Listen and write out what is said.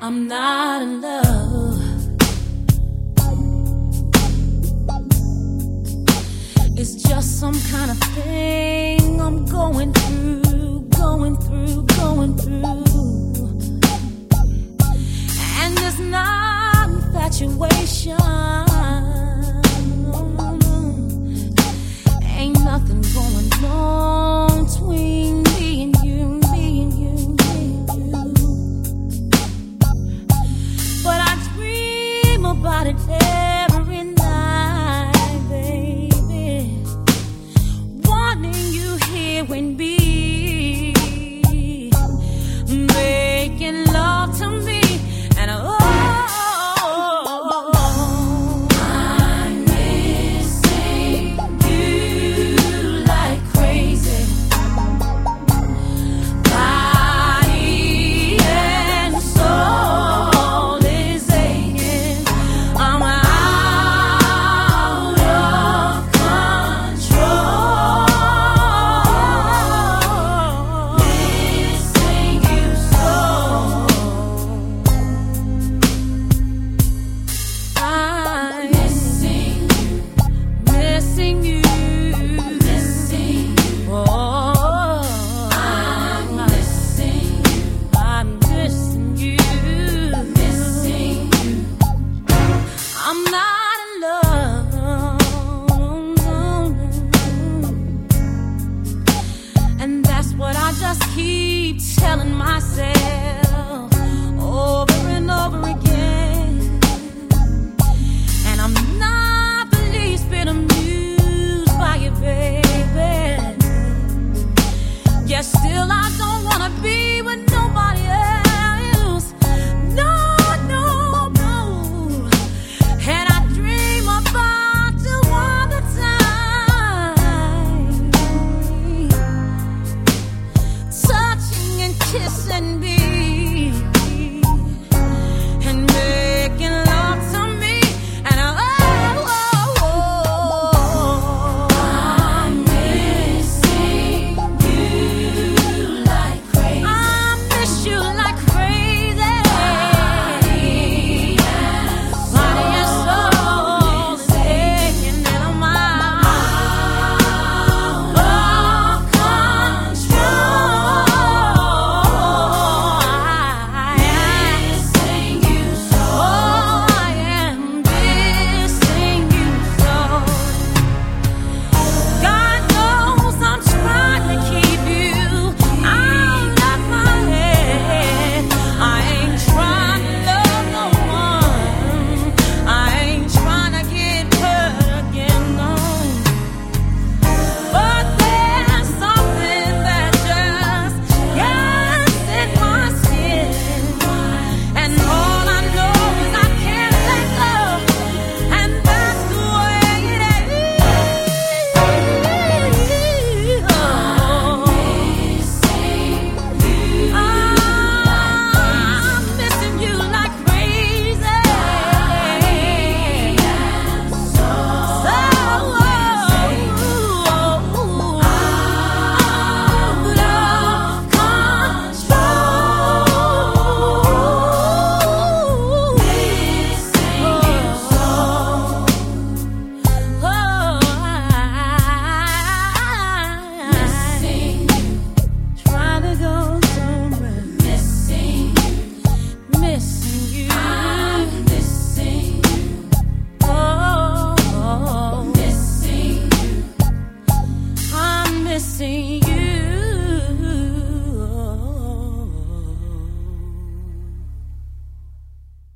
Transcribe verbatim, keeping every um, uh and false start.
I'm not in love. It's just some kind of thing I'm going through, going through, going through. And it's not infatuation. Ain't nothing going on between me and you, me and you, me and you. But I dream about it every night, baby. Wanting you here with me, making love to me, and oh. Keep telling myself over and over again, and I'm not the least bit amused by you, baby. Yet still I don't wanna be with nobody else. No, no, no. And I dream about you all the time, touching and kissing me, and making love to me, and oh, oh, oh, I'm missing you like crazy. I miss you like crazy. Body and soul, body and soul is aching, and I'm out of control. Missing